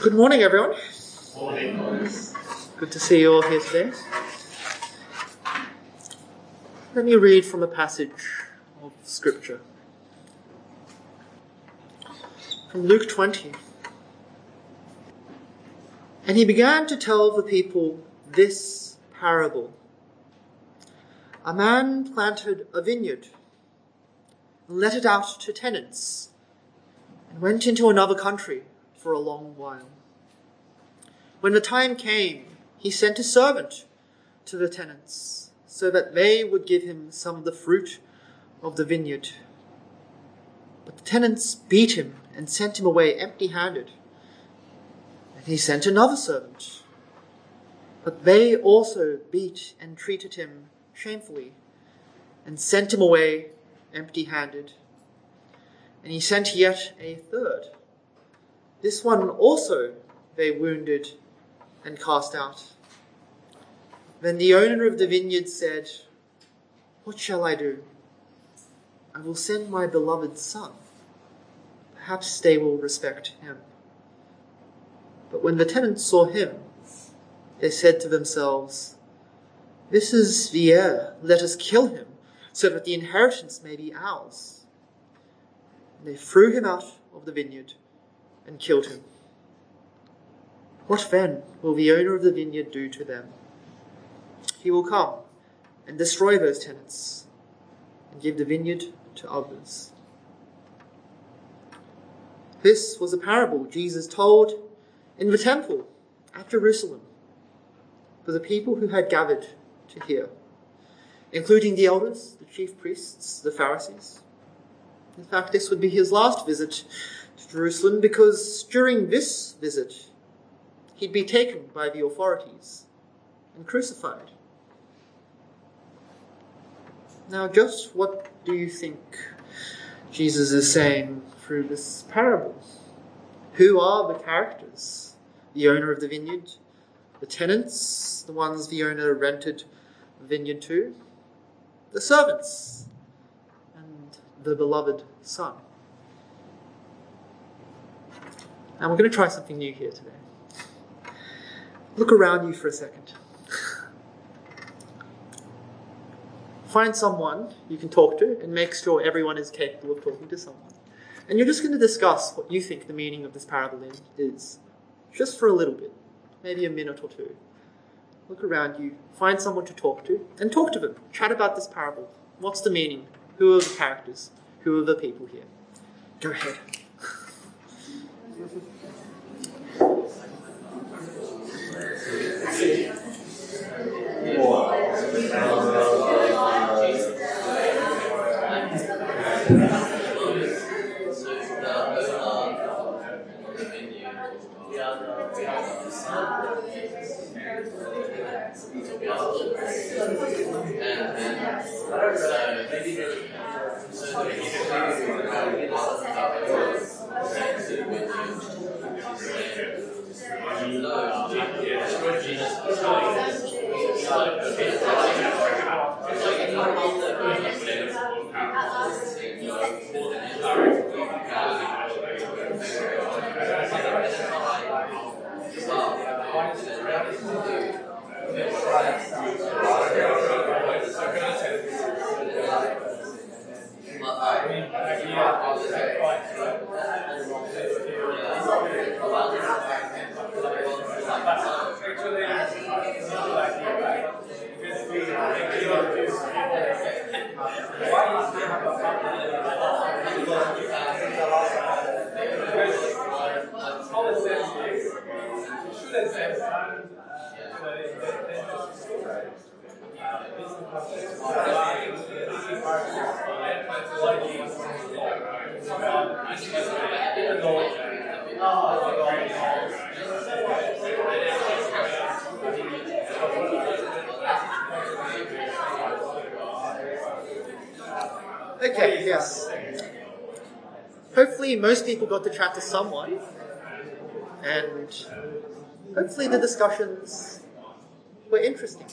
Good morning, everyone. Morning. Good to see you all here today. Let me read from a passage of Scripture. From Luke 20. And he began to tell the people this parable. A man planted a vineyard and let it out to tenants and went into another country for a long while. When the time came, he sent a servant to the tenants so that they would give him some of the fruit of the vineyard. But the tenants beat him and sent him away empty-handed. And he sent another servant. But they also beat and treated him shamefully and sent him away empty-handed. And he sent yet a third. This one also they wounded and cast out. Then the owner of the vineyard said, "What shall I do? I will send my beloved son. Perhaps they will respect him." But when the tenants saw him, they said to themselves, "This is the heir. Let us kill him, so that the inheritance may be ours." And they threw him out of the vineyard and killed him. What then will the owner of the vineyard do to them? He will come and destroy those tenants and give the vineyard to others. This was a parable Jesus told in the temple at Jerusalem for the people who had gathered to hear, including the elders, the chief priests, the Pharisees. In fact, this would be his last visit to Jerusalem, because during this visit, he'd be taken by the authorities and crucified. Now, just what do you think Jesus is saying through this parable? Who are the characters? The owner of the vineyard, the tenants, the ones the owner rented the vineyard to, the servants, and the beloved son. Now, we're going to try something new here today. Look around you for a second. Find someone you can talk to and make sure everyone is capable of talking to someone. And you're just going to discuss what you think the meaning of this parable is. Just for a little bit. Maybe a minute or two. Look around you. Find someone to talk to and talk to them. Chat about this parable. What's the meaning? Who are the characters? Who are the people here? Go ahead. Okay, yes. Hopefully most people got to chat to someone, and hopefully the discussions were interesting.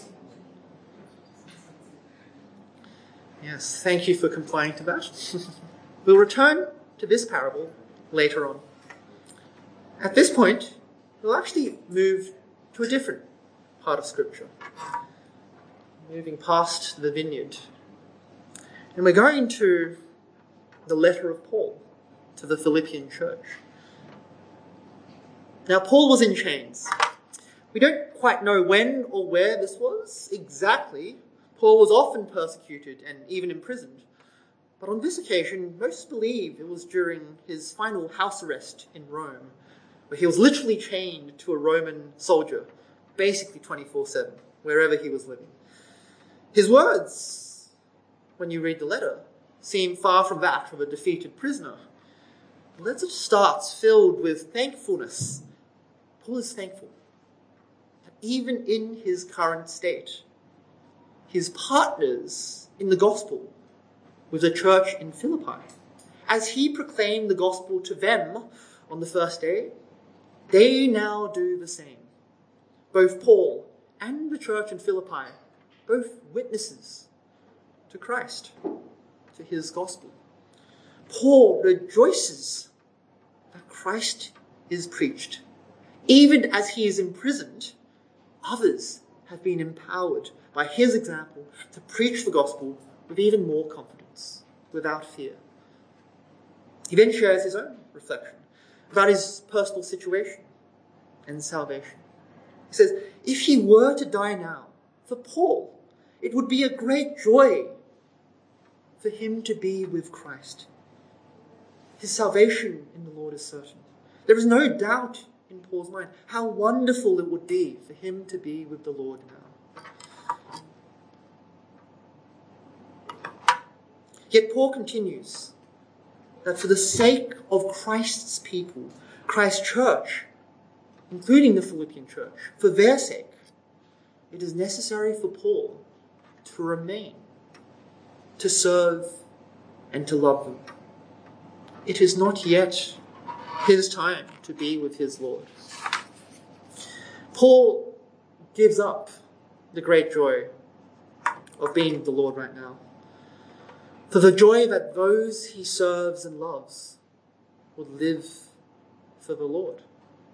Yes, thank you for complying to that. We'll return to this parable later on. At this point, we'll actually move to a different part of Scripture, moving past the vineyard. And we're going to the letter of Paul to the Philippian church. Now, Paul was in chains. We don't quite know when or where this was exactly. Paul was often persecuted and even imprisoned. But on this occasion, most believe it was during his final house arrest in Rome, where he was literally chained to a Roman soldier, basically 24/7, wherever he was living. His words, when you read the letter, seem far from that of a defeated prisoner. The letter starts filled with thankfulness. Paul is thankful that even in his current state, his partners in the gospel with the church in Philippi, as he proclaimed the gospel to them on the first day, they now do the same. Both Paul and the church in Philippi, both witnesses to Christ, to his gospel. Paul rejoices that Christ is preached. Even as he is imprisoned, others have been empowered by his example to preach the gospel with even more confidence, without fear. He then shares his own reflection about his personal situation and salvation. He says, if he were to die now, for Paul, it would be a great joy for him to be with Christ. His salvation in the Lord is certain. There is no doubt in Paul's mind how wonderful it would be for him to be with the Lord now. Yet Paul continues that for the sake of Christ's people, Christ's church, including the Philippian church, for their sake, it is necessary for Paul to remain, to serve, and to love them. It is not yet his time to be with his Lord. Paul gives up the great joy of being with the Lord right now for the joy that those he serves and loves would live for the Lord.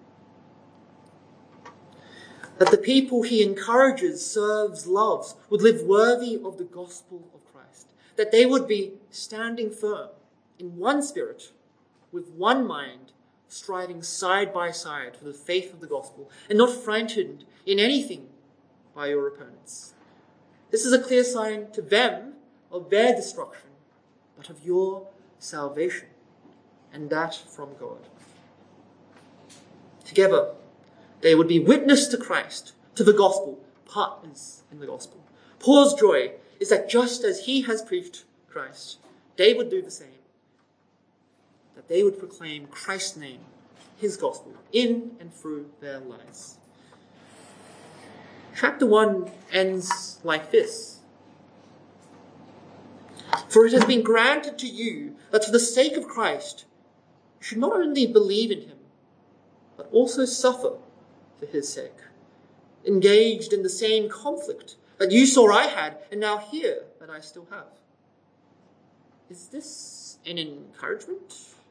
That the people he encourages, serves, loves would live worthy of the gospel of Christ. That they would be standing firm in one spirit, with one mind, striving side by side for the faith of the gospel, and not frightened in anything by your opponents. This is a clear sign to them of their destruction, but of your salvation, and that from God. Together, they would be witness to Christ, to the gospel, partners in the gospel. Paul's joy is that just as he has preached Christ, they would do the same. That they would proclaim Christ's name, his gospel, in and through their lives. Chapter 1 ends like this. For it has been granted to you that for the sake of Christ, you should not only believe in him, but also suffer for his sake, engaged in the same conflict that you saw I had and now hear that I still have. Is this an encouragement?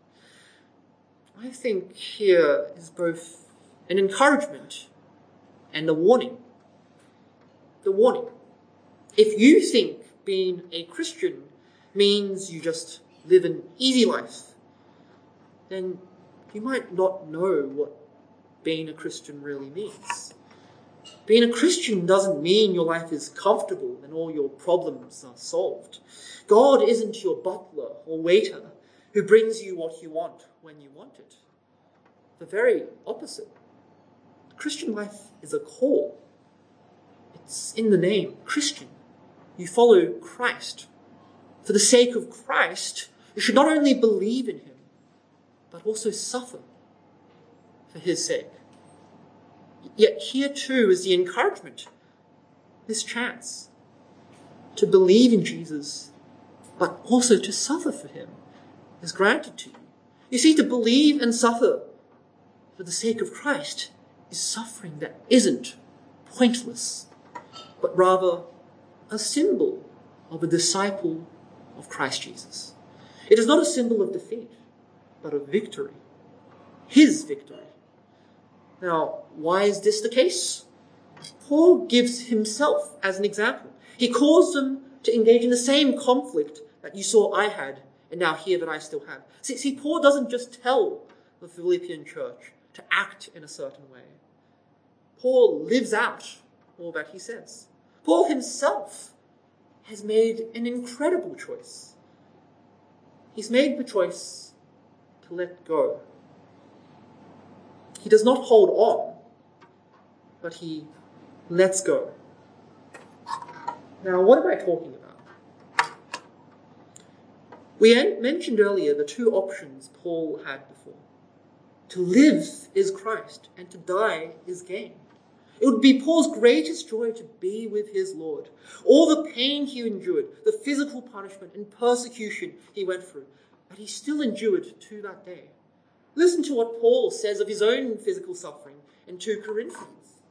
I think here is both an encouragement and a warning. The warning. If you think being a Christian means you just live an easy life, then you might not know what being a Christian really means. Being a Christian doesn't mean your life is comfortable and all your problems are solved. God isn't your butler or waiter who brings you what you want when you want it. The very opposite. Christian life is a call. It's in the name, Christian. You follow Christ. For the sake of Christ, you should not only believe in him, but also suffer for his sake. Yet here too is the encouragement, this chance to believe in Jesus, but also to suffer for him is granted to you. You see, to believe and suffer for the sake of Christ is suffering that isn't pointless, but rather a symbol of a disciple of Christ Jesus. It is not a symbol of defeat, but of victory. His victory. Now, why is this the case? Paul gives himself as an example. He calls them to engage in the same conflict that you saw I had and now hear that I still have. See, Paul doesn't just tell the Philippian church to act in a certain way. Paul lives out all that he says. Paul himself has made an incredible choice. He's made the choice to let go. He does not hold on, but he lets go. Now, what am I talking about? We mentioned earlier the two options Paul had before. To live is Christ, and to die is gain. It would be Paul's greatest joy to be with his Lord. All the pain he endured, the physical punishment and persecution he went through, but he still endured to that day. Listen to what Paul says of his own physical suffering in 2 Corinthians.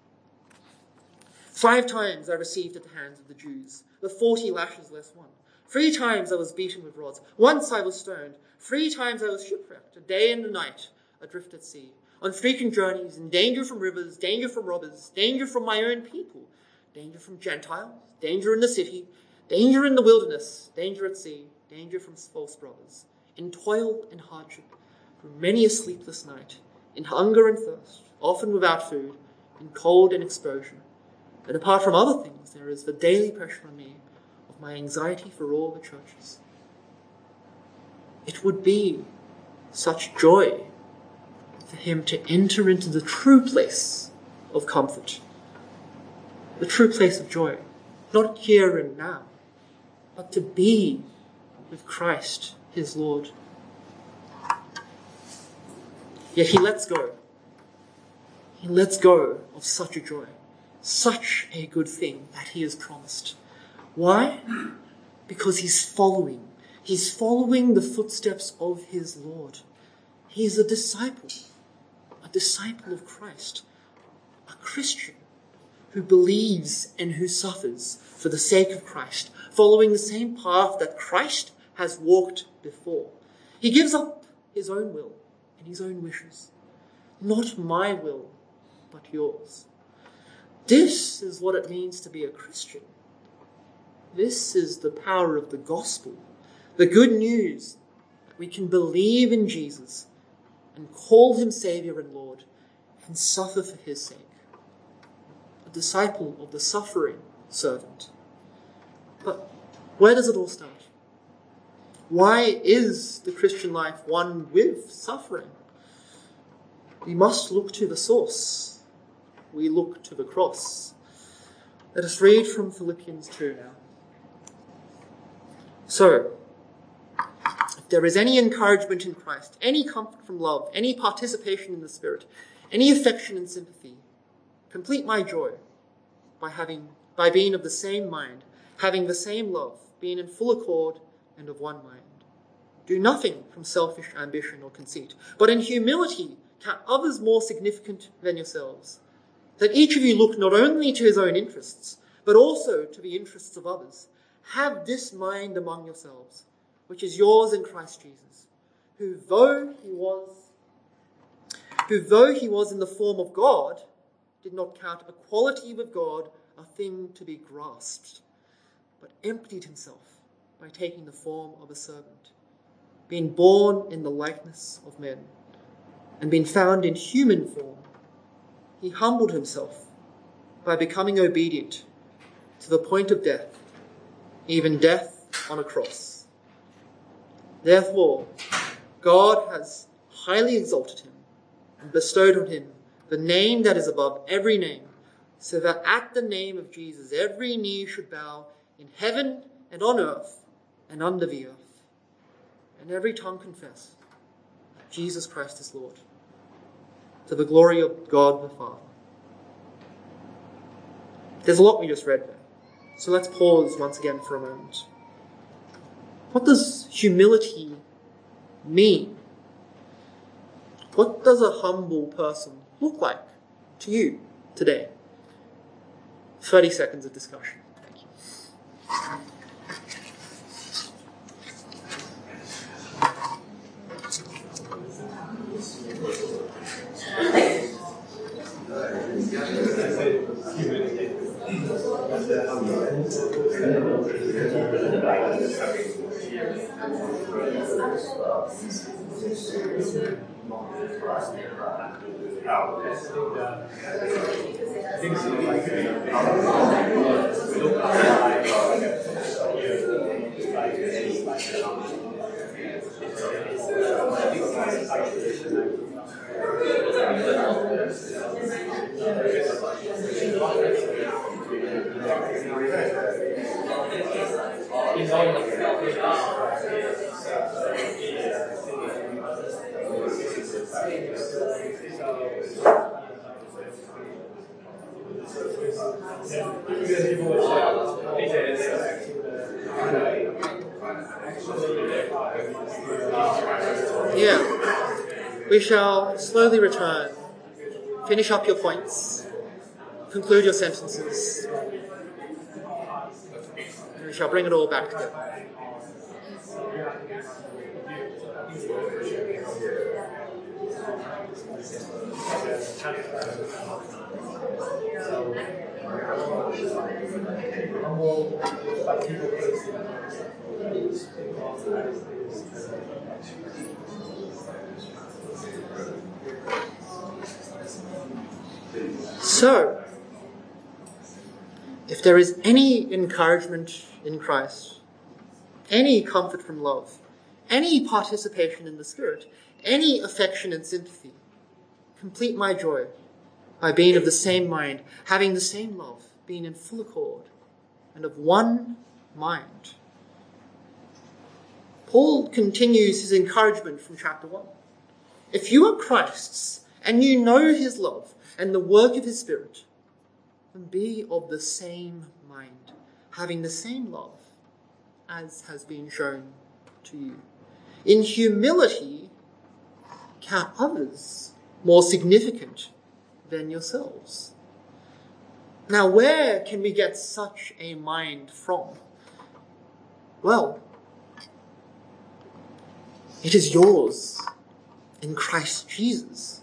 5 times I received at the hands of the Jews, the 40 lashes less one. 3 times I was beaten with rods. Once I was stoned. 3 times I was shipwrecked, a day and a night, adrift at sea. On frequent journeys, in danger from rivers, danger from robbers, danger from my own people, danger from Gentiles, danger in the city, danger in the wilderness, danger at sea, danger from false brothers, in toil and hardship, through many a sleepless night, in hunger and thirst, often without food, in cold and exposure. And apart from other things, there is the daily pressure on me of my anxiety for all the churches. It would be such joy for him to enter into the true place of comfort, the true place of joy, not here and now, but to be with Christ, his Lord. Yet he lets go. He lets go of such a joy, such a good thing that he has promised. Why? Because he's following the footsteps of his Lord. He's a disciple of Christ, a Christian who believes and who suffers for the sake of Christ, following the same path that Christ has walked before. He gives up his own will and his own wishes. Not my will, but yours. This is what it means to be a Christian. This is the power of the gospel, the good news. We can believe in Jesus and call him Savior and Lord and suffer for his sake. A disciple of the suffering servant. But where does it all start? Why is the Christian life one with suffering? We must look to the source. We look to the cross. Let us read from Philippians 2 now. So, if there is any encouragement in Christ, any comfort from love, any participation in the Spirit, any affection and sympathy, complete my joy by being of the same mind, having the same love, being in full accord and of one mind. Do nothing from selfish ambition or conceit, but in humility count others more significant than yourselves. That each of you look not only to his own interests, but also to the interests of others. Have this mind among yourselves, which is yours in Christ Jesus, who though he was in the form of God, did not count equality with God a thing to be grasped, but emptied himself by taking the form of a servant, being born in the likeness of men, and being found in human form. He humbled himself by becoming obedient to the point of death, even death on a cross. Therefore, God has highly exalted him and bestowed on him the name that is above every name, so that at the name of Jesus every knee should bow in heaven and on earth and under the earth, and every tongue confess that Jesus Christ is Lord, to the glory of God the Father. There's a lot we just read there, so let's pause once again for a moment. What does humility mean? What does a humble person look like to you today? 30 seconds of discussion. Thank you. We shall slowly return, finish up your points, conclude your sentences, and we shall bring it all back together. So, if there is any encouragement in Christ, any comfort from love, any participation in the Spirit, any affection and sympathy, complete my joy by being of the same mind, having the same love, being in full accord, and of one mind. Paul continues his encouragement from chapter 1. If you are Christ's, and you know his love and the work of his Spirit, then be of the same mind, having the same love as has been shown to you. In humility, count others more significant than yourselves. Now, where can we get such a mind from? Well, it is yours in Christ Jesus.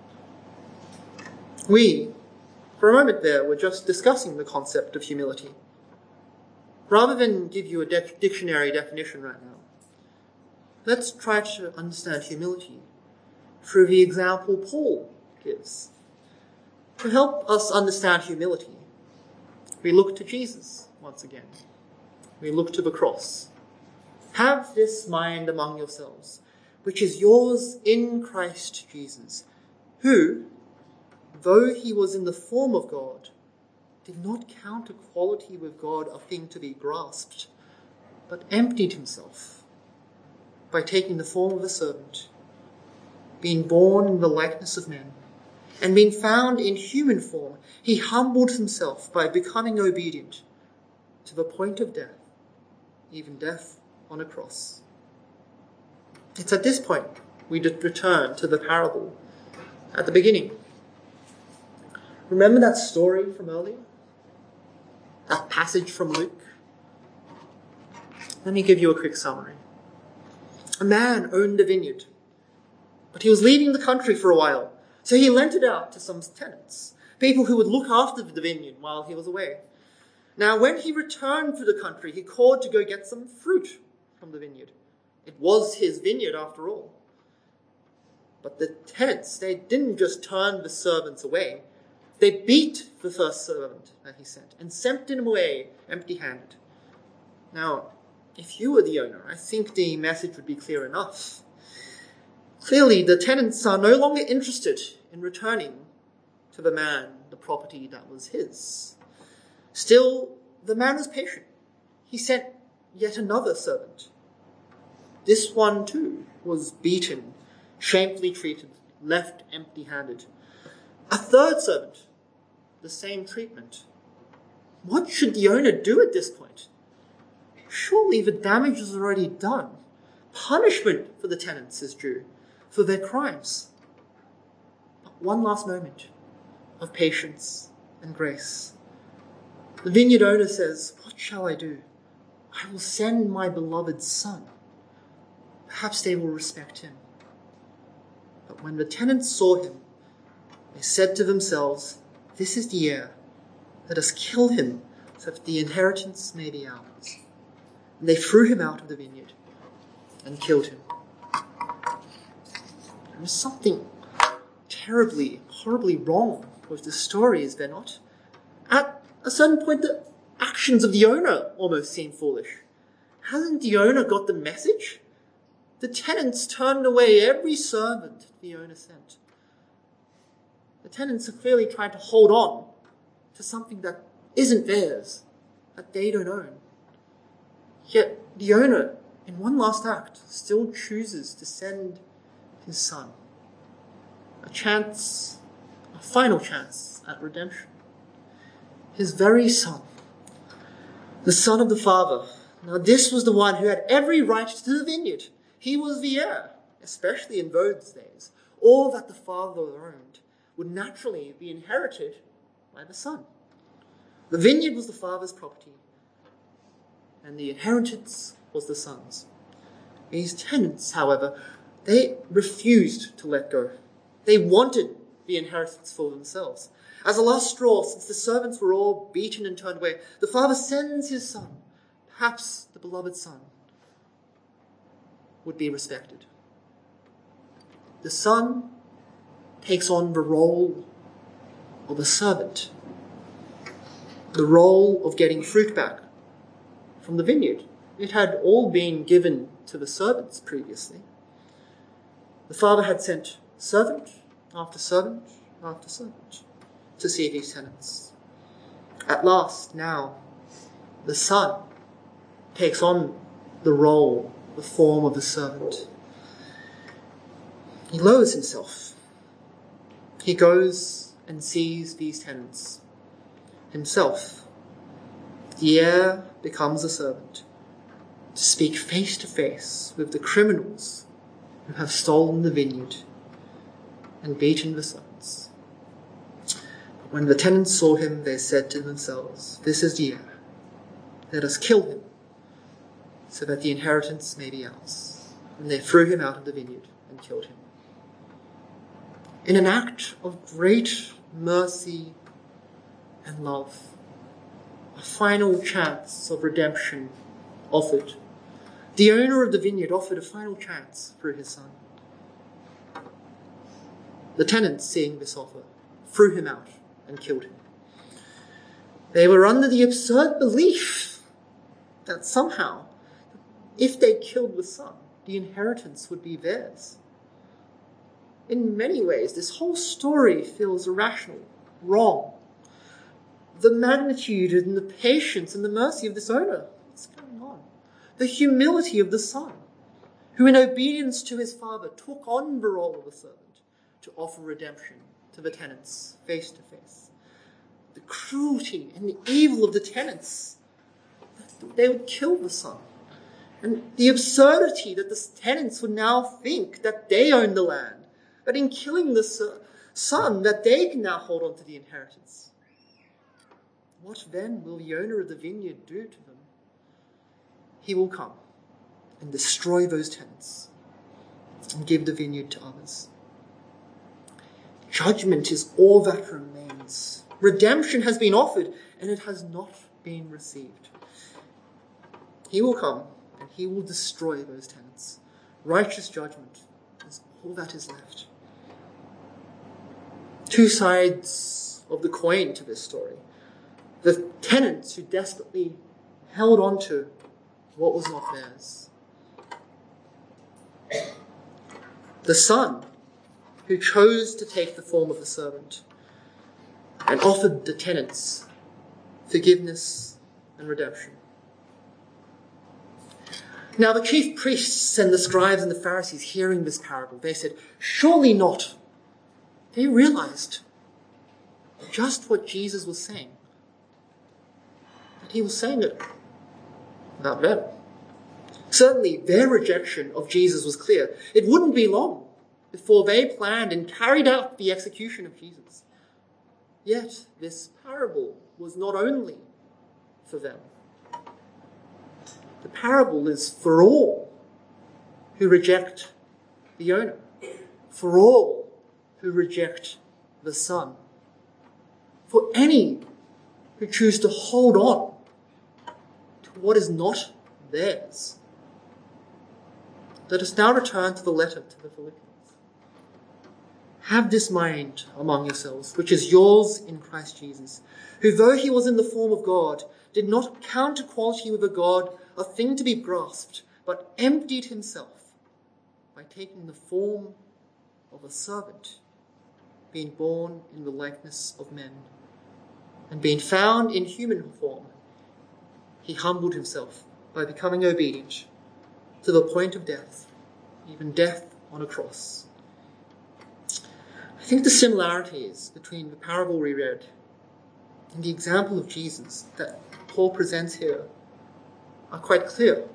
We, for a moment there, were just discussing the concept of humility. Rather than give you a dictionary definition right now, let's try to understand humility through the example Paul gives. To help us understand humility, we look to Jesus once again. We look to the cross. Have this mind among yourselves, which is yours in Christ Jesus, who, though he was in the form of God, did not count equality with God a thing to be grasped, but emptied himself by taking the form of a servant, being born in the likeness of men, and being found in human form, he humbled himself by becoming obedient to the point of death, even death on a cross. It's at this point we return to the parable at the beginning. Remember that story from earlier? That passage from Luke? Let me give you a quick summary. A man owned a vineyard, but he was leaving the country for a while, so he lent it out to some tenants, people who would look after the vineyard while he was away. Now, when he returned to the country, he called to go get some fruit from the vineyard. It was his vineyard after all. But the tenants, they didn't just turn the servants away. They beat the first servant that he sent and sent him away empty-handed. Now, if you were the owner, I think the message would be clear enough. Clearly, the tenants are no longer interested in returning to the man the property that was his. Still, the man was patient. He sent yet another servant. This one, too, was beaten, shamefully treated, left empty-handed. A third servant, the same treatment. What should the owner do at this point? Surely the damage was already done. Punishment for the tenants is due for their crimes. But one last moment of patience and grace. The vineyard owner says, "What shall I do? I will send my beloved son. Perhaps they will respect him." But when the tenants saw him, they said to themselves, "This is the heir. Let us kill him, so that the inheritance may be ours. And they threw him out of the vineyard and killed him. There is something terribly, horribly wrong with this story, is there not? At a certain point, the actions of the owner almost seem foolish. Hasn't the owner got the message? The tenants turned away every servant the owner sent. The tenants are clearly trying to hold on to something that isn't theirs, that they don't own. Yet the owner, in one last act, still chooses to send his son. A final chance at redemption. His very son, the son of the father. Now this was the one who had every right to the vineyard. He was the heir, especially in those days. All that the father owned would naturally be inherited by the son. The vineyard was the father's property, and the inheritance was the son's. These tenants, however, they refused to let go. They wanted the inheritance for themselves. As a last straw, since the servants were all beaten and turned away, the father sends his son, perhaps the beloved son, would be respected. The son takes on the role of a servant, the role of getting fruit back from the vineyard. It had all been given to the servants previously. The father had sent servant after servant after servant to see these tenants. At last, now, the son takes on the role, the form of a servant. He lowers himself. He goes and sees these tenants himself. The heir becomes a servant to speak face to face with the criminals who have stolen the vineyard and beaten the servants. But when the tenants saw him, they said to themselves, "This is the heir. Let us kill him, so that the inheritance may be ours." And they threw him out of the vineyard and killed him. In an act of great mercy and love, a final chance of redemption offered. The owner of the vineyard offered a final chance through his son. The tenants, seeing this offer, threw him out and killed him. They were under the absurd belief that somehow, if they killed the son, the inheritance would be theirs. In many ways, this whole story feels irrational, wrong. The magnitude and the patience and the mercy of this owner, what's going on? The humility of the son, who in obedience to his father took on the role of a servant to offer redemption to the tenants face to face. The cruelty and the evil of the tenants, that they would kill the son. And the absurdity that the tenants would now think that they own the land, that in killing the son, that they can now hold on to the inheritance. What then will the owner of the vineyard do to them? He will come and destroy those tenants and give the vineyard to others. Judgment is all that remains. Redemption has been offered and it has not been received. He will come and he will destroy those tenants. Righteous judgment is all that is left. Two sides of the coin to this story. The tenants who desperately held on to what was not theirs. The son who chose to take the form of a servant and offered the tenants forgiveness and redemption. Now the chief priests and the scribes and the Pharisees, hearing this parable, they said, "Surely not." They realized just what Jesus was saying. That he was saying it about them. Certainly their rejection of Jesus was clear. It wouldn't be long before they planned and carried out the execution of Jesus. Yet this parable was not only for them. The parable is for all who reject the owner, for all who reject the son, for any who choose to hold on to what is not theirs. Let us now return to the letter to the Philippians. Have this mind among yourselves, which is yours in Christ Jesus, who though he was in the form of God, did not count equality with a God a thing to be grasped, but emptied himself by taking the form of a servant, being born in the likeness of men, and being found in human form, he humbled himself by becoming obedient to the point of death, even death on a cross. I think the similarities between the parable we read and the example of Jesus that Paul presents here are quite clear.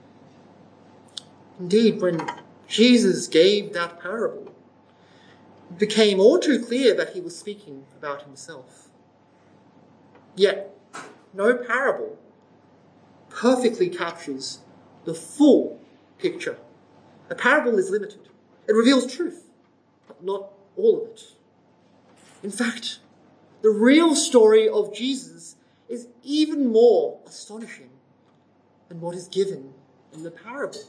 Indeed, when Jesus gave that parable, it became all too clear that he was speaking about himself. Yet, no parable perfectly captures the full picture. A parable is limited. It reveals truth, but not all of it. In fact, the real story of Jesus is even more astonishing than what is given in the parable.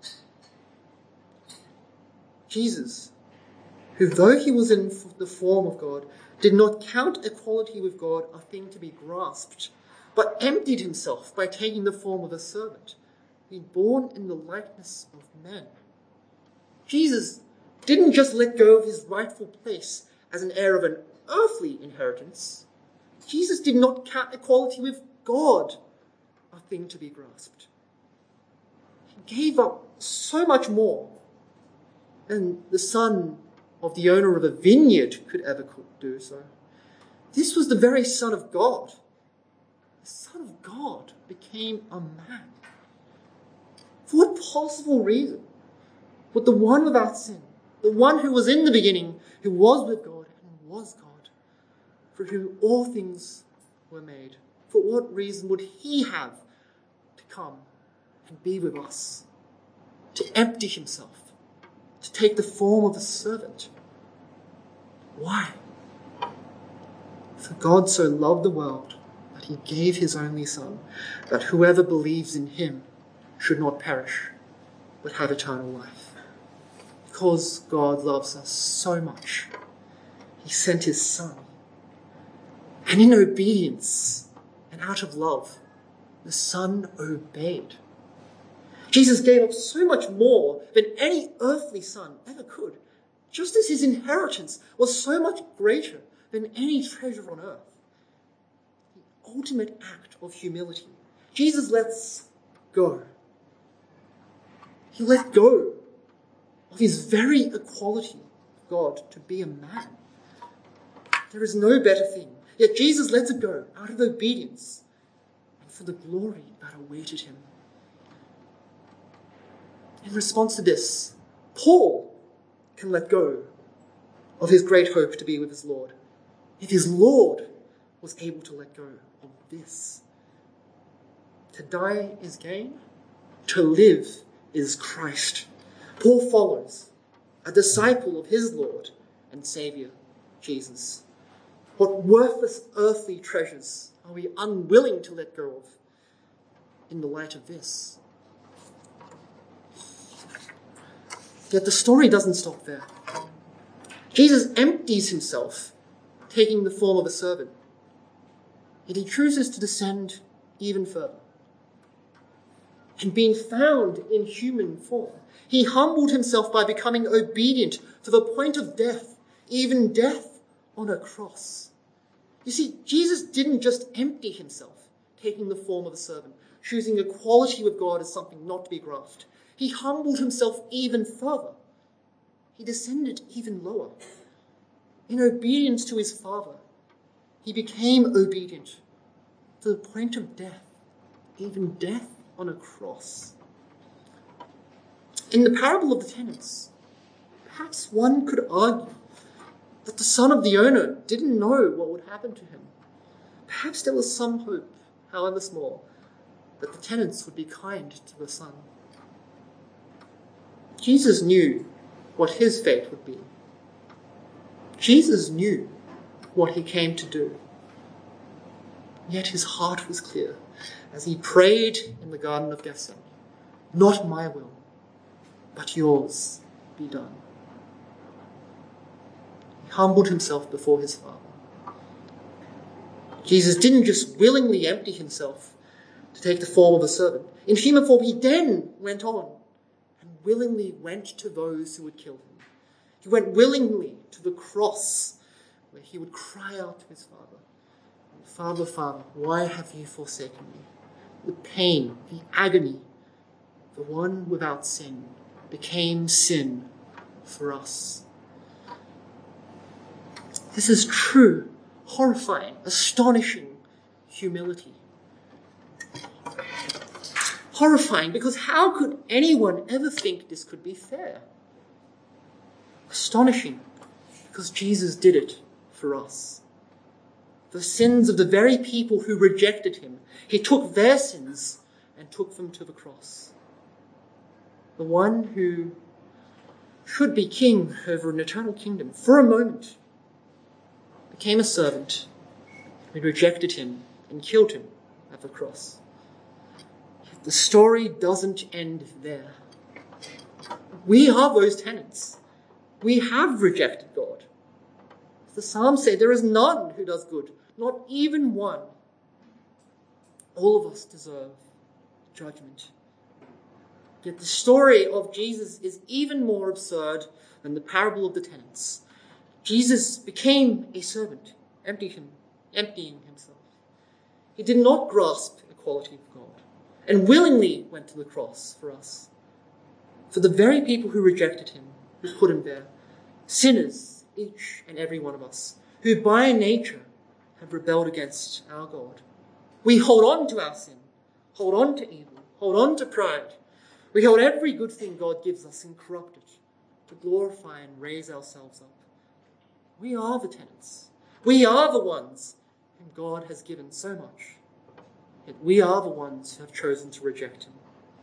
Jesus, who though he was in the form of God, did not count equality with God a thing to be grasped, but emptied himself by taking the form of a servant, being born in the likeness of men. Jesus didn't just let go of his rightful place as an heir of an earthly inheritance. Jesus did not count equality with God a thing to be grasped. He gave up so much more than the son of the owner of a vineyard could ever do so. This was the very Son of God. The Son of God became a man. For what possible reason would the one without sin, the one who was in the beginning, who was with God and was God, for whom all things were made, for what reason would he have to come and be with us, to empty himself, to take the form of a servant? Why? For God so loved the world that he gave his only Son, that whoever believes in him should not perish, but have eternal life. Because God loves us so much, he sent his Son. And in obedience and out of love, the Son obeyed. Jesus gave up so much more than any earthly son ever could, just as his inheritance was so much greater than any treasure on earth. The ultimate act of humility. Jesus lets go. He let go of his very equality with God to be a man. There is no better thing. Yet Jesus lets it go out of obedience and for the glory that awaited him. In response to this, Paul can let go of his great hope to be with his Lord, if his Lord was able to let go of this. To die is gain, to live is Christ. Paul follows, a disciple of his Lord and Saviour, Jesus. What worthless earthly treasures are we unwilling to let go of in the light of this? Yet the story doesn't stop there. Jesus empties himself, taking the form of a servant. Yet he chooses to descend even further. And being found in human form, he humbled himself by becoming obedient to the point of death, even death on a cross. You see, Jesus didn't just empty himself, taking the form of a servant, choosing equality with God as something not to be grasped. He humbled himself even further. He descended even lower. In obedience to his Father, he became obedient to the point of death, even death on a cross. In the parable of the tenants, perhaps one could argue that the son of the owner didn't know what would happen to him. Perhaps there was some hope, however small, that the tenants would be kind to the son. Jesus knew what his fate would be. Jesus knew what he came to do. Yet his heart was clear as he prayed in the Garden of Gethsemane. Not my will, but yours be done. He humbled himself before his Father. Jesus didn't just willingly empty himself to take the form of a servant. In human form, he then went on and willingly went to those who would kill him. He went willingly to the cross where he would cry out to his Father, Father, Father, why have you forsaken me? The pain, the agony, the one without sin became sin for us. This is true, horrifying, astonishing humility. Horrifying because how could anyone ever think this could be fair? Astonishing because Jesus did it for us. The sins of the very people who rejected him, he took their sins and took them to the cross. The one who should be king over an eternal kingdom, for a moment, became a servant. We rejected him and killed him at the cross. Yet the story doesn't end there. We are those tenants. We have rejected God. As the Psalms say, there is none who does good, not even one. All of us deserve judgment. Yet the story of Jesus is even more absurd than the parable of the tenants. Jesus became a servant, emptying himself. He did not grasp equality with God and willingly went to the cross for us. For the very people who rejected him, who put him there, sinners, each and every one of us, who by nature have rebelled against our God. We hold on to our sin, hold on to evil, hold on to pride. We hold every good thing God gives us and corrupt it to glorify and raise ourselves up. We are the tenants. We are the ones whom God has given so much. Yet we are the ones who have chosen to reject him.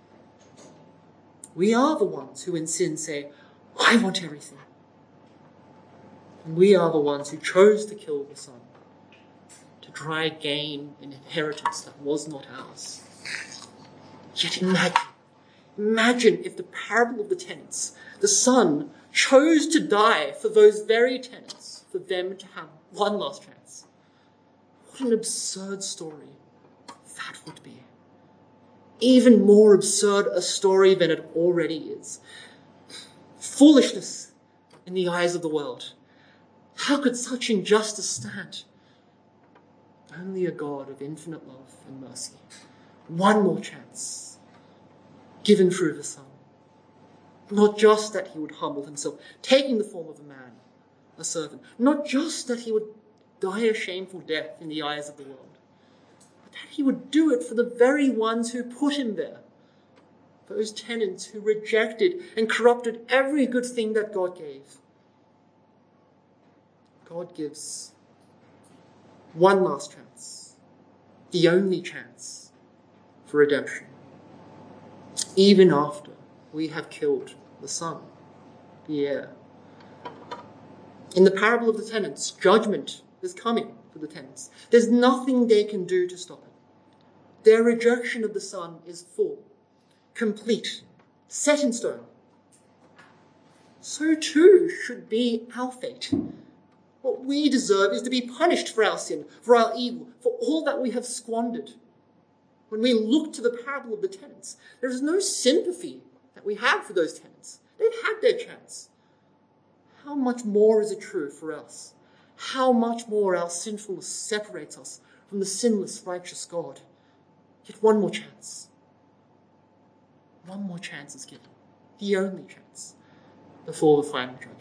We are the ones who in sin say, I want everything. And we are the ones who chose to kill the Son, to try gain an inheritance that was not ours. Yet imagine if the parable of the tenants, the Son chose to die for those very tenants, for them to have one last chance. What an absurd story that would be. Even more absurd a story than it already is. Foolishness in the eyes of the world. How could such injustice stand? Only a God of infinite love and mercy. One more chance, given through the Son. Not just that he would humble himself, taking the form of a man, a servant. Not just that he would die a shameful death in the eyes of the world, but that he would do it for the very ones who put him there. Those tenants who rejected and corrupted every good thing that God gave. God gives one last chance, the only chance for redemption, even after we have killed the Son, the heir. In the parable of the tenants, judgment is coming for the tenants. There's nothing they can do to stop it. Their rejection of the Son is full, complete, set in stone. So too should be our fate. What we deserve is to be punished for our sin, for our evil, for all that we have squandered. When we look to the parable of the tenants, there is no sympathy that we have for those tenants. They've had their chance. How much more is it true for us? How much more our sinfulness separates us from the sinless, righteous God? Yet one more chance. One more chance is given. The only chance before the final judgment.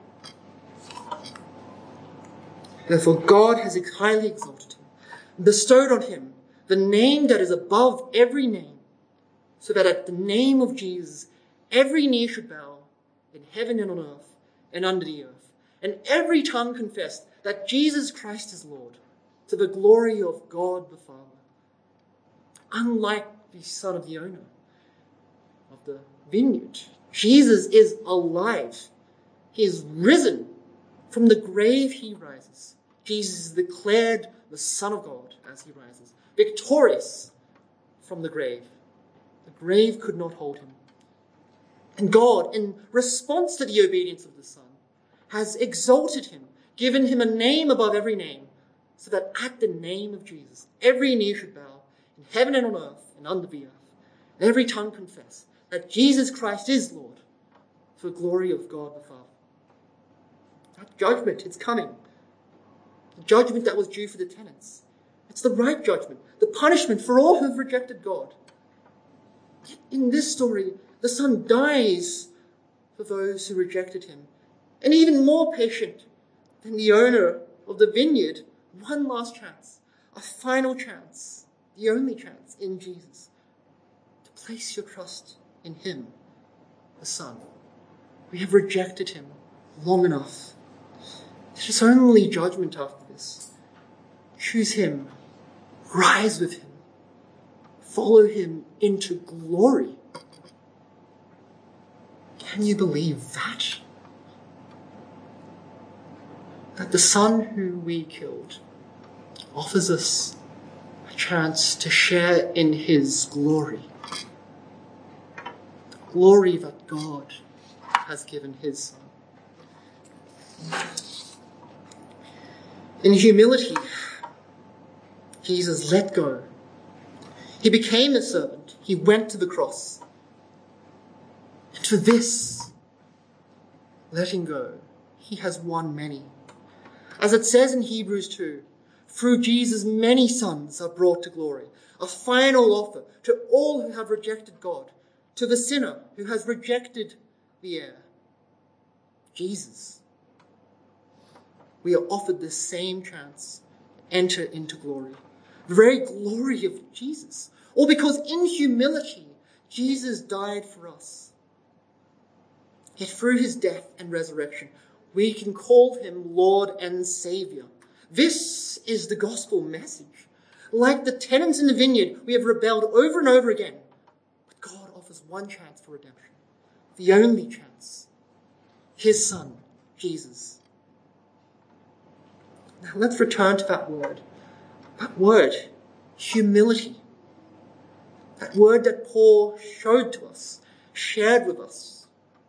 Therefore, God has highly exalted him, bestowed on him the name that is above every name, so that at the name of Jesus, every knee should bow in heaven and on earth and under the earth, and every tongue confess that Jesus Christ is Lord, to the glory of God the Father. Unlike the son of the owner of the vineyard, Jesus is alive. He is risen. From the grave he rises. Jesus is declared the Son of God as he rises, victorious from the grave. The grave could not hold him. And God, in response to the obedience of the Son, has exalted him, given him a name above every name, so that at the name of Jesus, every knee should bow in heaven and on earth and under the earth, and every tongue confess that Jesus Christ is Lord, for the glory of God the Father. That judgment, it's coming. The judgment that was due for the tenants. It's the right judgment, the punishment for all who have rejected God. Yet in this story, the Son dies for those who rejected him. And even more patient than the owner of the vineyard, one last chance, a final chance, the only chance in Jesus, to place your trust in him, the Son. We have rejected him long enough. There's only judgment after this. Choose him, rise with him, follow him into glory. Can you believe that? That the Son who we killed offers us a chance to share in his glory. The glory that God has given his Son. In humility, Jesus let go. He became a servant. He went to the cross. And for this, letting go, he has won many. As it says in Hebrews 2, through Jesus many sons are brought to glory. A final offer to all who have rejected God, to the sinner who has rejected the heir. Jesus. We are offered the same chance to enter into glory. The very glory of Jesus. All because in humility, Jesus died for us. Yet through his death and resurrection, we can call him Lord and Saviour. This is the gospel message. Like the tenants in the vineyard, we have rebelled over and over again. But God offers one chance for redemption. The only chance. His Son, Jesus. Now let's return to that word. That word, humility. That word that Paul showed to us, shared with us.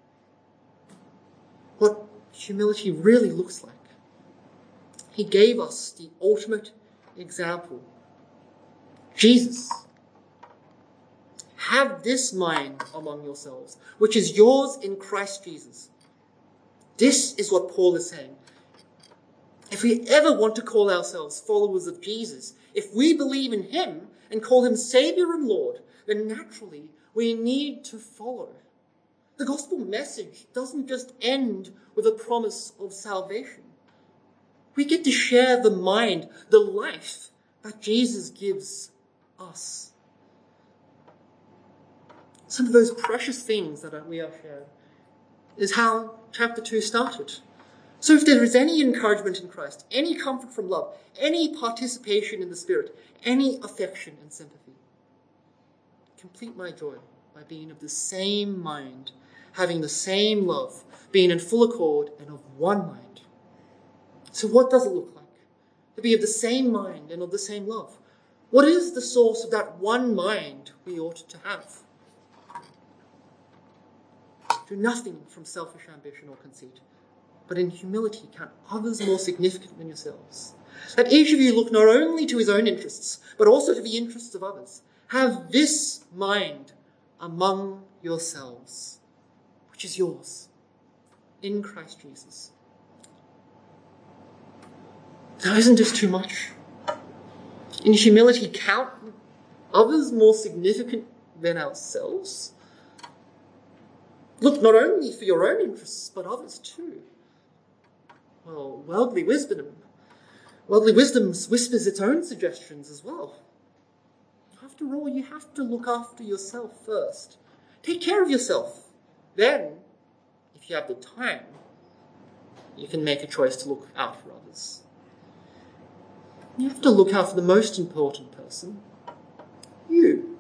What humility really looks like. He gave us the ultimate example. Jesus. Have this mind among yourselves, which is yours in Christ Jesus. This is what Paul is saying. If we ever want to call ourselves followers of Jesus, if we believe in him and call him Saviour and Lord, then naturally we need to follow. The gospel message doesn't just end with a promise of salvation. We get to share the mind, the life that Jesus gives us. Some of those precious things that we are sharing is how chapter 2 started. So if there is any encouragement in Christ, any comfort from love, any participation in the Spirit, any affection and sympathy, complete my joy by being of the same mind, having the same love, being in full accord and of one mind. So what does it look like to be of the same mind and of the same love? What is the source of that one mind we ought to have? Do nothing from selfish ambition or conceit, but in humility count others more significant than yourselves. Let each of you look not only to his own interests, but also to the interests of others. Have this mind among yourselves, which is yours, in Christ Jesus. Now, isn't this too much? In humility, count others more significant than ourselves? Look not only for your own interests, but others too. Well, worldly wisdom whispers its own suggestions as well. After all, you have to look after yourself first. Take care of yourself. Then, if you have the time, you can make a choice to look out for others. You have to look out for the most important person. You.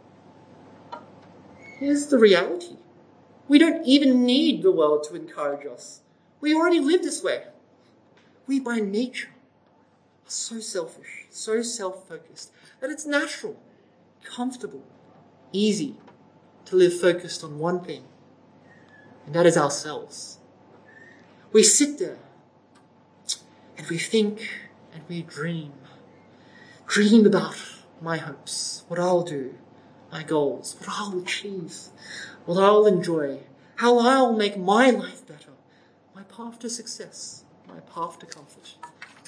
Here's the reality. We don't even need the world to encourage us. We already live this way. We by nature so selfish, so self-focused, that it's natural, comfortable, easy to live focused on one thing, and that is ourselves. We sit there and we think and we dream about my hopes, what I'll do, my goals, what I'll achieve, what I'll enjoy, how I'll make my life better, my path to success, my path to comfort.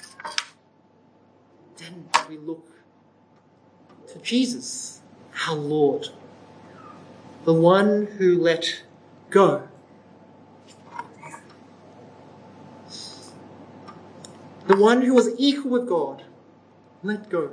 Then we look to Jesus, our Lord, the one who let go. The one who was equal with God, let go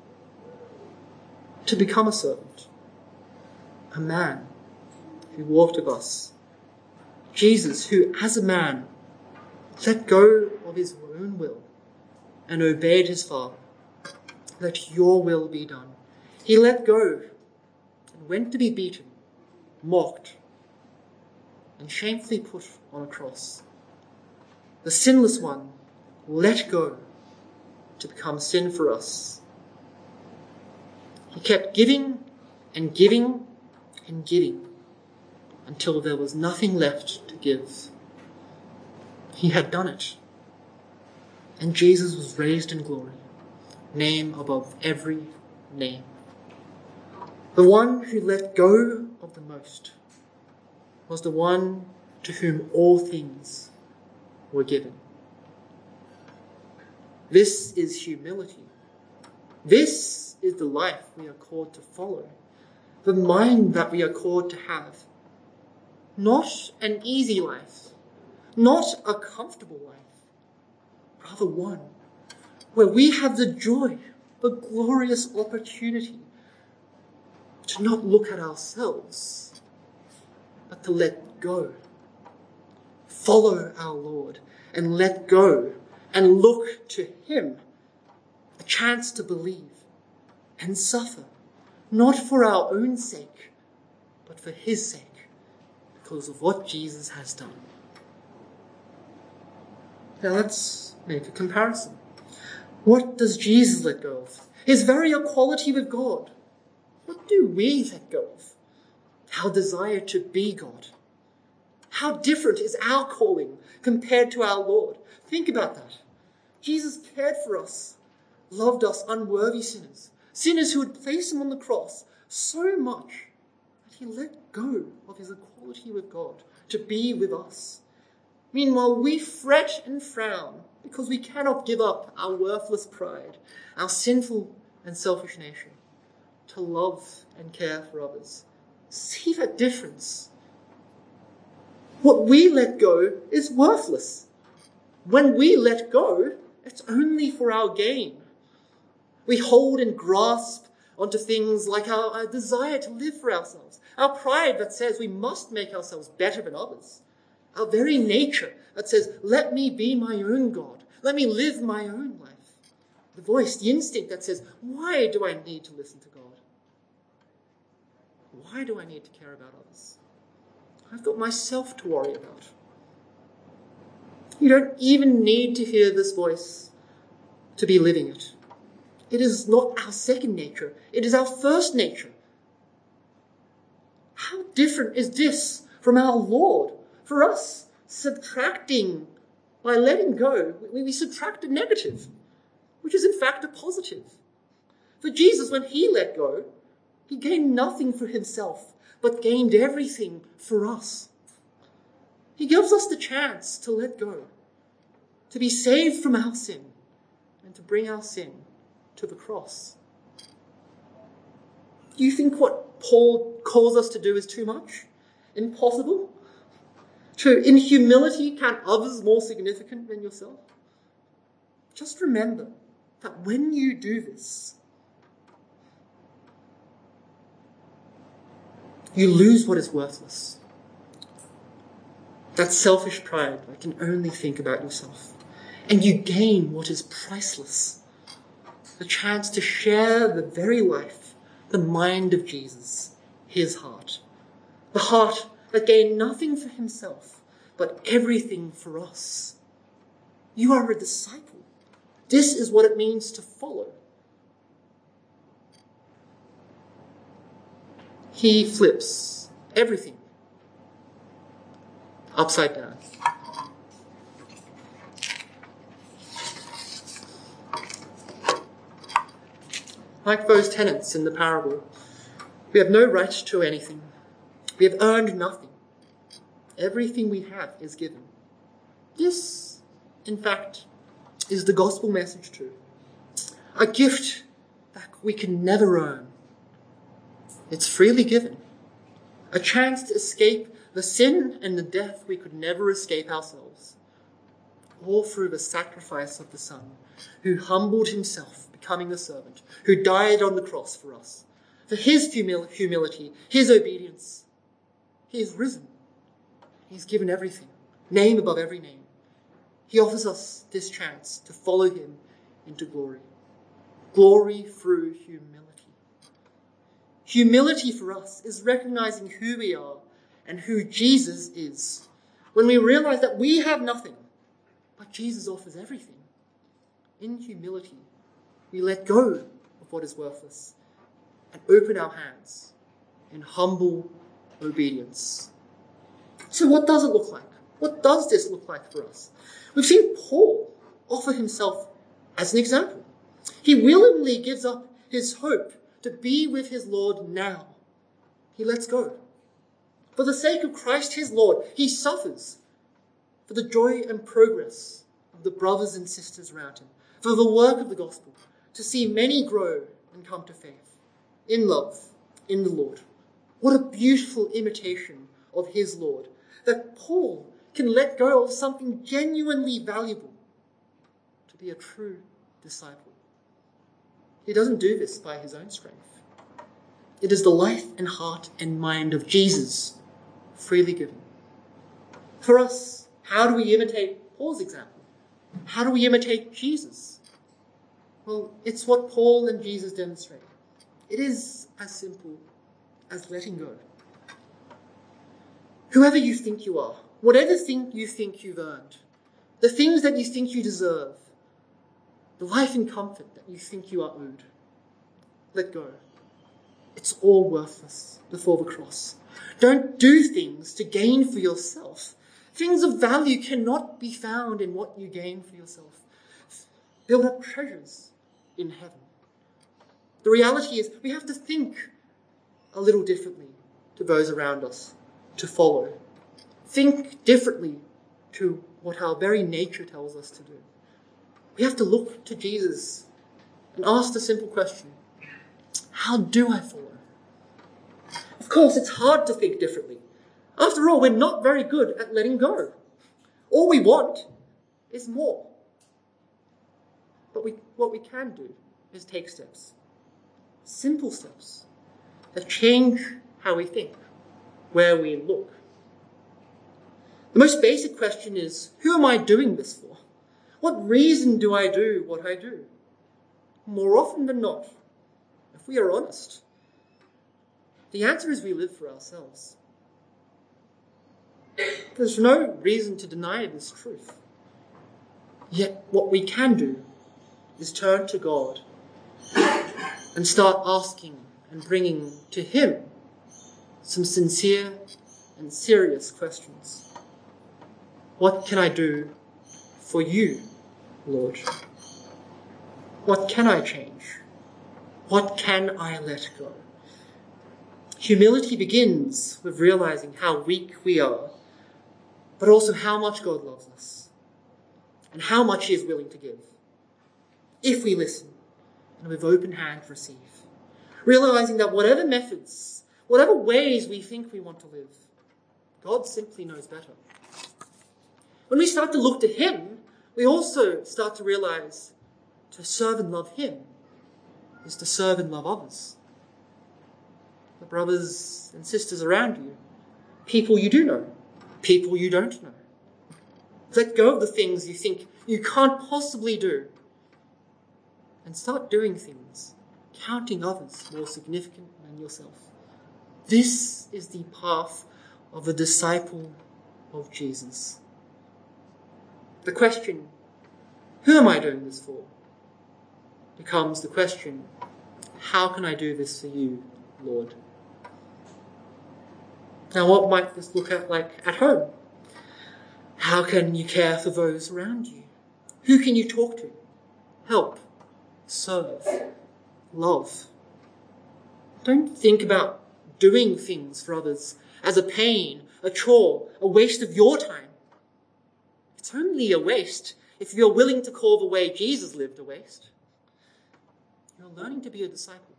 to become a servant, a man who walked with us. Jesus, who as a man let go of his own will and obeyed his Father. Let your will be done. He let go and went to be beaten, mocked, and shamefully put on a cross. The sinless one let go to become sin for us. He kept giving and giving and giving until there was nothing left to give. He had done it. And Jesus was raised in glory, name above every name. The one who let go of the most was the one to whom all things were given. This is humility. This is the life we are called to follow, the mind that we are called to have. Not an easy life, not a comfortable life, rather one where we have the joy, the glorious opportunity to not look at ourselves, but to let go. Follow our Lord and let go and look to him. A chance to believe and suffer, not for our own sake, but for his sake, because of what Jesus has done. Now let's make a comparison. What does Jesus let go of? His very equality with God. What do we let go of? Our desire to be God. How different is our calling compared to our Lord? Think about that. Jesus cared for us, loved us unworthy sinners, sinners who would place him on the cross so much that he let go of his equality with God to be with us. Meanwhile, we fret and frown because we cannot give up our worthless pride, our sinful and selfish nature, to love and care for others. See that difference. What we let go is worthless. When we let go, it's only for our gain. We hold and grasp onto things like our desire to live for ourselves, our pride that says we must make ourselves better than others, our very nature that says, let me be my own God, let me live my own life. The voice, the instinct that says, why do I need to listen to God? Why do I need to care about others? I've got myself to worry about. You don't even need to hear this voice to be living it. It is not our second nature. It is our first nature. How different is this from our Lord? For us, subtracting, by letting go, we subtract a negative, which is in fact a positive. For Jesus, when he let go, he gained nothing for himself, but gained everything for us. He gives us the chance to let go, to be saved from our sin, and to bring our sin to the cross. Do you think what Paul calls us to do is too much? Impossible? To, in humility, count others more significant than yourself? Just remember that when you do this, you lose what is worthless. That selfish pride that can only think about yourself. And you gain what is priceless. The chance to share the very life, the mind of Jesus, his heart. The heart that gained nothing for himself, but everything for us. You are a disciple. This is what it means to follow. He flips everything upside down. Like those tenants in the parable, we have no right to anything. We have earned nothing. Everything we have is given. This, in fact, is the gospel message too. A gift that we can never earn. It's freely given. A chance to escape the sin and the death we could never escape ourselves. All through the sacrifice of the Son, who humbled himself, becoming a servant, who died on the cross for us. For his humility, his obedience, he is risen. He's given everything, name above every name. He offers us this chance to follow him into glory. Glory through humility. Humility for us is recognizing who we are and who Jesus is. When we realize that we have nothing, but Jesus offers everything. In humility, we let go of what is worthless and open our hands in humble obedience. So what does it look like? What does this look like for us? We've seen Paul offer himself as an example. He willingly gives up his hope to be with his Lord now. He lets go. For the sake of Christ his Lord, he suffers for the joy and progress of the brothers and sisters around him, for the work of the gospel, to see many grow and come to faith, in love, in the Lord. What a beautiful imitation of his Lord, that Paul can let go of something genuinely valuable to be a true disciple. He doesn't do this by his own strength. It is the life and heart and mind of Jesus, freely given. For us, how do we imitate Paul's example? How do we imitate Jesus? Well, it's what Paul and Jesus demonstrate. It is as simple as letting go. Whoever you think you are, whatever thing you think you've earned, the things that you think you deserve, the life and comfort that you think you are owed, let go. It's all worthless before the cross. Don't do things to gain for yourself. Things of value cannot be found in what you gain for yourself. Build up treasures in heaven. The reality is we have to think a little differently to those around us to follow. Think differently to what our very nature tells us to do. We have to look to Jesus and ask the simple question, how do I follow? Of course, it's hard to think differently. After all, we're not very good at letting go. All we want is more. But what we can do is take steps. Simple steps that change how we think, where we look. The most basic question is, who am I doing this for? What reason do I do what I do? More often than not, if we are honest, the answer is we live for ourselves. There's no reason to deny this truth. Yet what we can do is turn to God and start asking and bringing to him some sincere and serious questions. What can I do for you, Lord? What can I change? What can I let go? Humility begins with realizing how weak we are, but also how much God loves us and how much he is willing to give, if we listen and with open hand receive. Realizing that whatever methods, whatever ways we think we want to live, God simply knows better. When we start to look to him, we also start to realize to serve and love him is to serve and love others. The brothers and sisters around you, people you do know, people you don't know. Let go of the things you think you can't possibly do and start doing things, counting others more significant than yourself. This is the path of a disciple of Jesus. The question, who am I doing this for, becomes the question, how can I do this for you, Lord? Now, what might this look like at home? How can you care for those around you? Who can you talk to, help, serve, love? Don't think about doing things for others as a pain, a chore, a waste of your time. It's only a waste if you're willing to call the way Jesus lived a waste. You're learning to be a disciple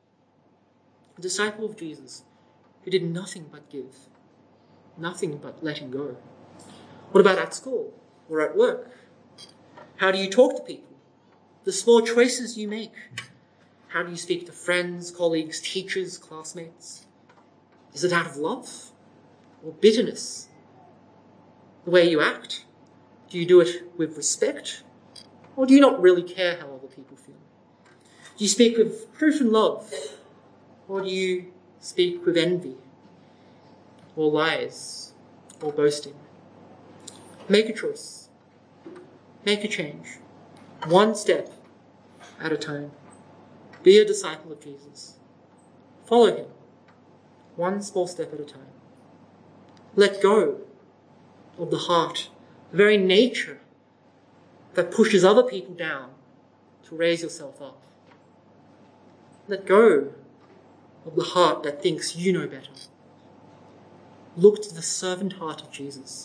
of Jesus who did nothing but give, nothing but letting go. What about at school or at work? How do you talk to people? The small choices you make. How do you speak to friends, colleagues, teachers, classmates? Is it out of love or bitterness? The way you act? Do you do it with respect? Or do you not really care how other people feel? Do you speak with truth and love? Or do you speak with envy? Or lies? Or boasting? Make a choice. Make a change. One step at a time. Be a disciple of Jesus. Follow him. One small step at a time. Let go of the heart, the very nature that pushes other people down to raise yourself up. Let go of the heart that thinks you know better. Look to the servant heart of Jesus.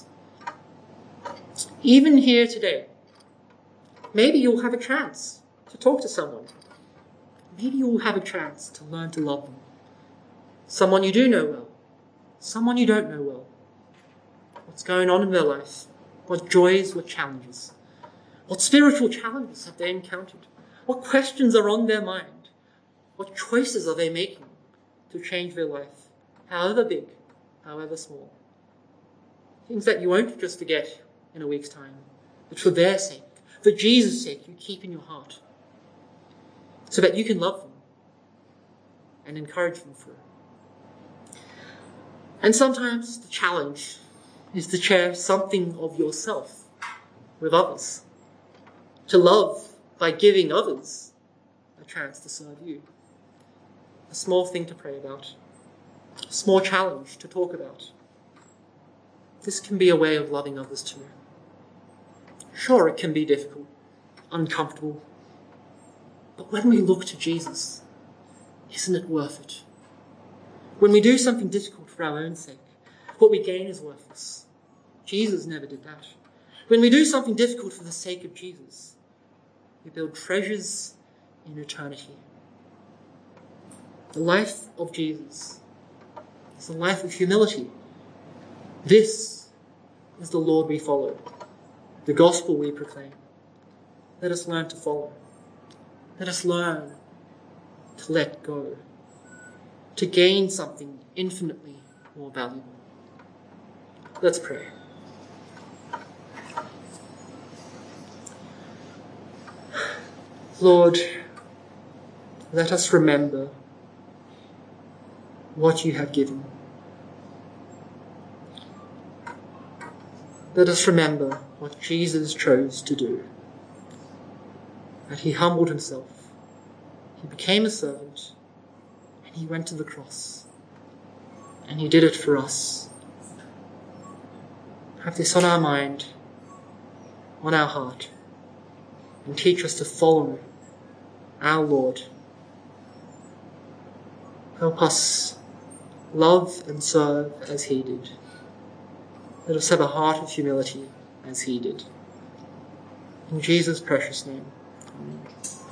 Even here today, maybe you'll have a chance to talk to someone. Maybe you'll have a chance to learn to love them. Someone you do know well. Someone you don't know well. What's going on in their life? What joys, what challenges? What spiritual challenges have they encountered? What questions are on their mind? What choices are they making to change their life? However big, however small. Things that you won't just forget in a week's time, but for their sake, for Jesus' sake, you keep in your heart, so that you can love them and encourage them through. And sometimes the challenge is to share something of yourself with others, to love by giving others a chance to serve you. A small thing to pray about, a small challenge to talk about. This can be a way of loving others too. Sure, it can be difficult, uncomfortable, but when we look to Jesus, isn't it worth it? When we do something difficult for our own sake, what we gain is worthless. Jesus never did that. When we do something difficult for the sake of Jesus, we build treasures in eternity. The life of Jesus is a life of humility. This is the Lord we follow, the gospel we proclaim. Let us learn to follow. Let us learn to let go, to gain something infinitely more valuable. Let's pray. Lord, let us remember what you have given. Let us remember what Jesus chose to do. That he humbled himself. He became a servant. And he went to the cross. And he did it for us. Have this on our mind, on our heart, and teach us to follow our Lord. Help us love and serve as he did. Let us have a heart of humility as he did. In Jesus' precious name. Amen.